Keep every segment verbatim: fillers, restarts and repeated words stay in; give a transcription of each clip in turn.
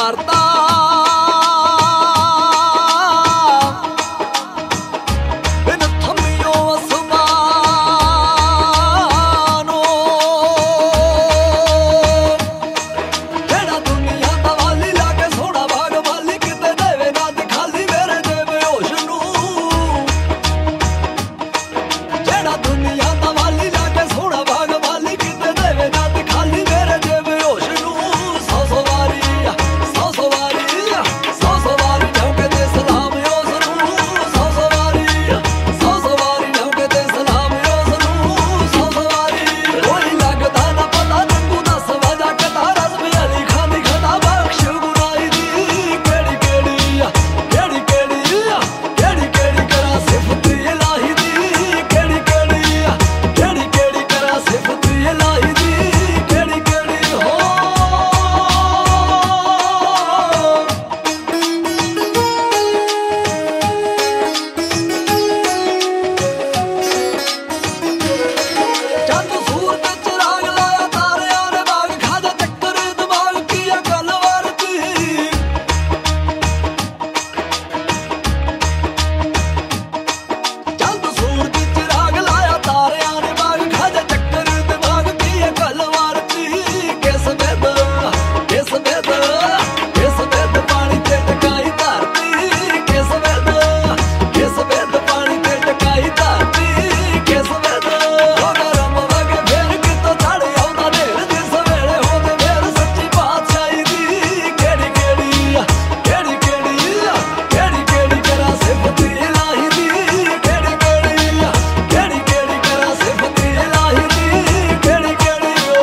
करता बिन थमियो आसमानो जेड़ा दुनिया दा वाली लाके सोना भाग वाली किते देवे ना दिखाली मेरे जेब होश नू जेड़ा दुनिया दा वाली लाके सोना भाग वाली किते देवे ना दिखाली मेरे जेब होश नू सौ सौ वारी सौ सौ वारी सौ सौ वारी ठोके ते सलाम उस नू सौ सौ वारी सौ सौ वारी ठोके ते सलाम उस नू सौ सौ वारी कोई लगदा ना पता नंगू दस वजह कता रज़्म अली खानी खता बख्श गुनाई दी केड़ी केड़ी केड़ी केड़ी केड़ी केड़ी करा सिफत इलाही दी केड़ी केड़ी केड़ी केड़ी करा सिफत इलाही दी केड़ी केड़ी हो चंद सूर ते चिराग लाया तारियां ने बाग खादा चक्कर दिमाग किया गल वरती चंद सूर ते चिराग लाया तारियां ने बाग खादा चक्कर दिमाग किया गल वरती किस बेद किस बेद किस बेद पानी ते टकाई धरती किस बेद किस बेद पानी ते टकाई धरती किस बेद हो गरम वगे फेर कितों चढ़ आउंदा नेर जिस वेले होंदे फेर सच्ची बादशाही दी केड़ी केड़ी केड़ी केड़ी केड़ी केड़ी करा सिफत इलाही दी केड़ी केड़ी केड़ी केड़ी करा सिफत इलाही दी केड़ी केड़ी ओ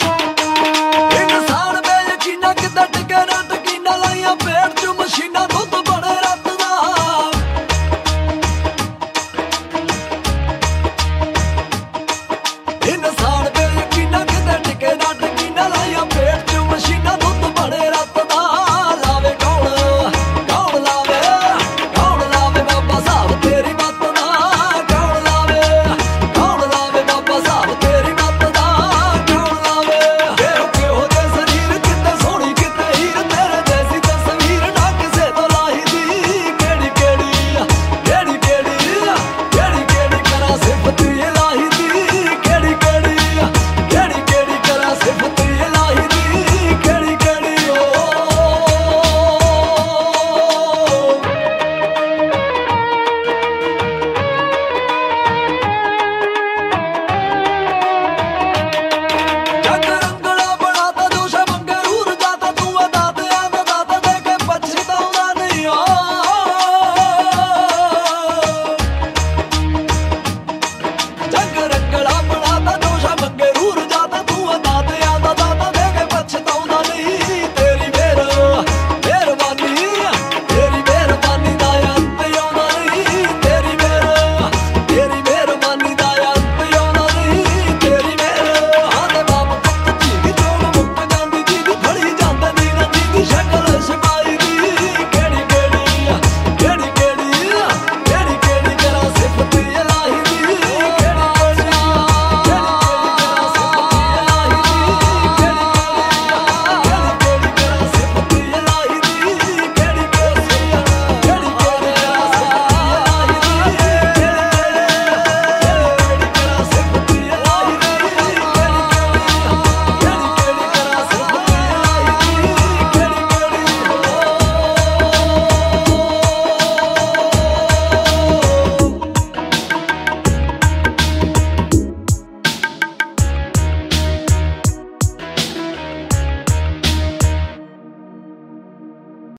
इंसान बेयकीना किदा टिके ना तकीना लाइया पेट च मशीना दुध